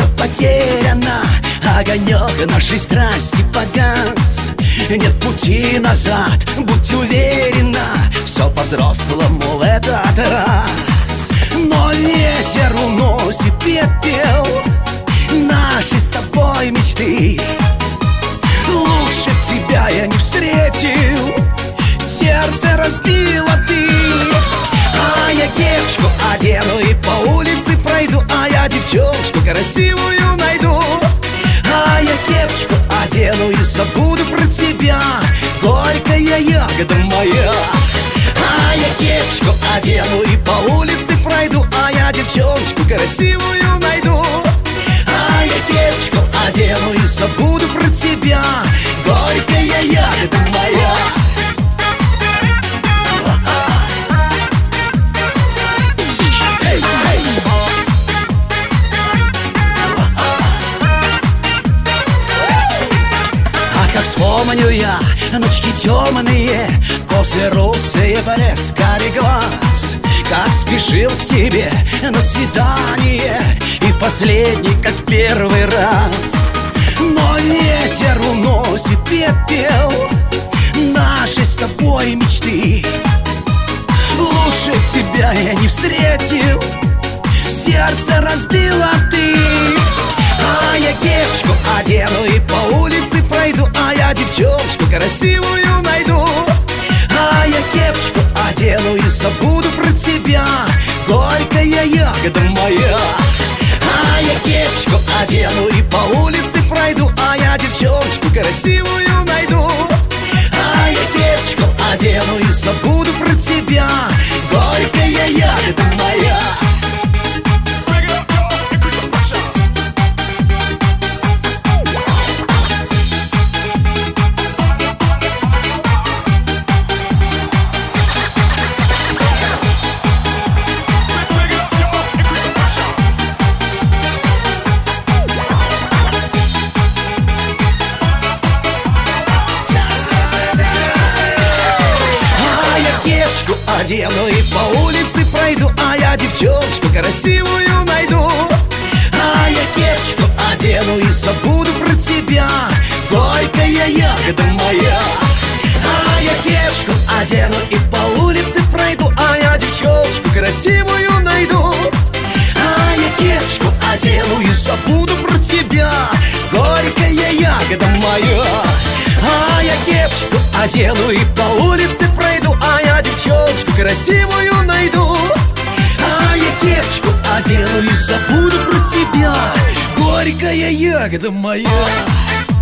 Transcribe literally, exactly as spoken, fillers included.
потеряна, огонек нашей страсти погас. Нет пути назад, будь уверена, все по-взрослому в этот раз. Но ветер уносит пепел наши с тобой мечты. Лучше б тебя я не встретил, сердце разбила ты. А я кепочку одену и по улице пройду, а я девчоночку красивую найду. А я кепочку одену и забуду про тебя, горькая ягода моя. А я кепочку одену и по улице пройду, а я девчоночку красивую найду. А я кепочку одену и забуду про тебя, горькая ягода моя. Вспомню я ночки темные, косы русые, блеск карий глаз. Как спешил к тебе на свидание, и в последний, как в первый раз. Но ветер уносит пепел наши с тобой мечты. Лучше б тебя я не встретил, сердце разбила ты. А я кепочку одену и по улице пройду, а я девчоночку красивую найду. А я кепочку одену и забуду про тебя, горькая ягода моя. А я кепочку одену и по улице пройду, а я девчоночку красивую найду. А я кепочку одену и забуду про тебя, горькая ягода моя. Одену и по улице пройду, а я девчоночку красивую найду. А я кепочку одену и забуду про тебя, горькая ягода моя. А я кепочку одену и по улице пройду, а я девчоночку красивую найду. А я кепочку одену и забуду про тебя, горькая ягода моя. А я кепочку одену и по улице пройду, а я девчоночку красивую найду. А я кепочку одену и забуду про тебя, горькая ягода моя.